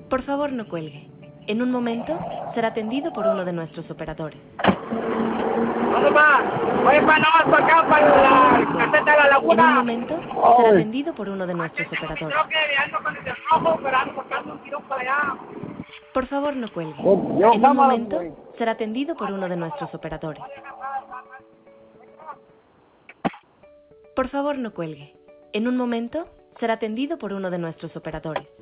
Por favor, no cuelgue. En un momento será atendido por uno de nuestros operadores. ¿Dónde va? Oye, para no, para acá, para la caseta de la En un laguna. momento será atendido por uno de nuestros operadores. Creo que ando con el de rojo, pero ando buscando un tirón para allá. Por favor, no cuelgue. Yo, En un cámara, momento güey. será atendido por uno de nuestros operadores. Por favor, no cuelgue. En un momento será atendido por uno de nuestros operadores.